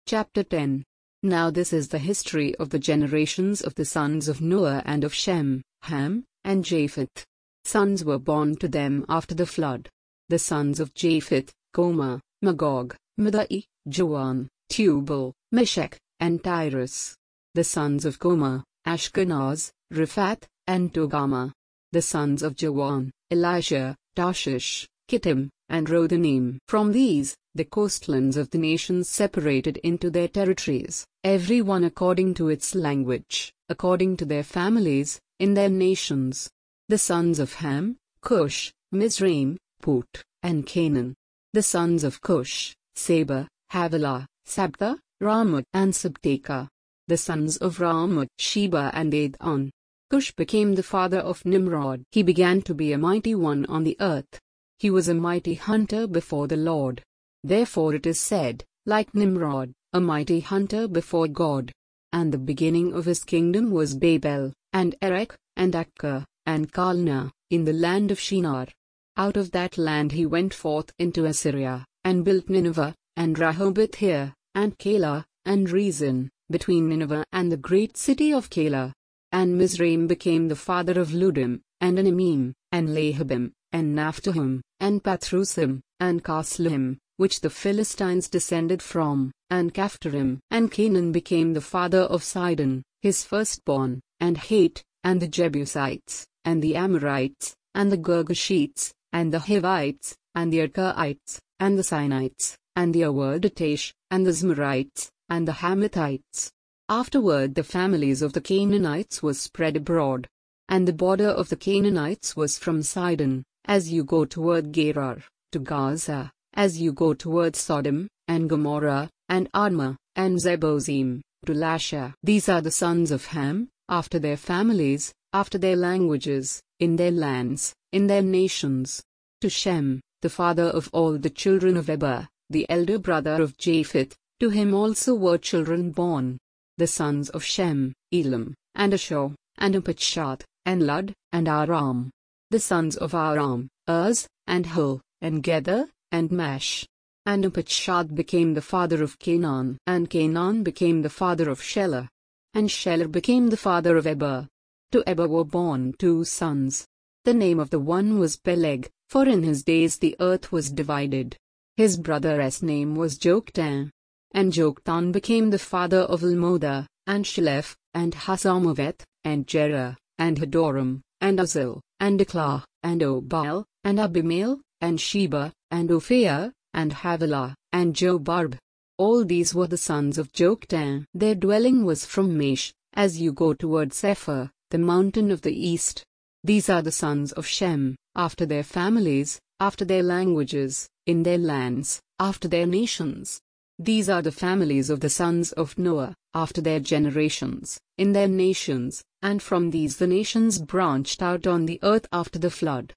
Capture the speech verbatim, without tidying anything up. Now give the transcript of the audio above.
Chapter ten. Now this is the history of the generations of the sons of Noah and of Shem, Ham, and Japheth. Sons were born to them after the flood. The sons of Japheth, Gomer, Magog, Madai, Javan, Tubal, Meshech, and Tyrus. The sons of Gomer, Ashkenaz, Riphath, and Togarmah. The sons of Javan, Elisha, Tarshish, Kittim, and Rodanim. From these, the coastlands of the nations separated into their territories, every one according to its language, according to their families, in their nations. The sons of Ham, Cush, Mizraim, Put, and Canaan. The sons of Cush, Seba, Havilah, Sabtha, Ramoth, and Sabteka. The sons of Ramoth, Sheba and Dedan. Cush became the father of Nimrod. He began to be a mighty one on the earth. He was a mighty hunter before the Lord. Therefore it is said, like Nimrod, a mighty hunter before God. And the beginning of his kingdom was Babel, and Erech, and Akkah, and Calneh, in the land of Shinar. Out of that land he went forth into Assyria, and built Nineveh, and Rehoboth here, and Calah, and Rezin, between Nineveh and the great city of Calah. And Mizraim became the father of Ludim, and Anamim, and Lehabim, and Naphtuhim, and Pathrusim, and Casluhim, which the Philistines descended from, and Caphtorim. And Canaan became the father of Sidon, his firstborn, and Heth, and the Jebusites, and the Amorites, and the Girgashites, and the Hivites, and the Archaites, and the Sinites, and the Arwadatesh, and the Zmarites, and the Hamathites. Afterward the families of the Canaanites was spread abroad. And the border of the Canaanites was from Sidon, as you go toward Gerar, to Gaza, as you go toward Sodom, and Gomorrah, and Admah, and Zeboim, to Lasha. These are the sons of Ham, after their families, after their languages, in their lands, in their nations. To Shem, the father of all the children of Eber, the elder brother of Japheth, to him also were children born. The sons of Shem, Elam, and Ashur, and Arpachshad, and Lud, and Aram. The sons of Aram, Uz, and Hul, and Gether, and Mash. And Arpachshad became the father of Canaan, and Canaan became the father of Shelah. And Shelah became the father of Eber. To Eber were born two sons. The name of the one was Peleg, for in his days the earth was divided. His brother's name was Joktan. And Joktan became the father of Almoda, and Sheleph, and Hazarmaveth, and Jerah, and Hadoram, and Uzal, and Eklah, and Obal, and Abimael, and Sheba, and Ophir, and Havilah, and Jobarb. All these were the sons of Joktan. Their dwelling was from Mesh, as you go toward Sephir, the mountain of the east. These are the sons of Shem, after their families, after their languages, in their lands, after their nations. These are the families of the sons of Noah, after their generations, in their nations, and from these the nations branched out on the earth after the flood.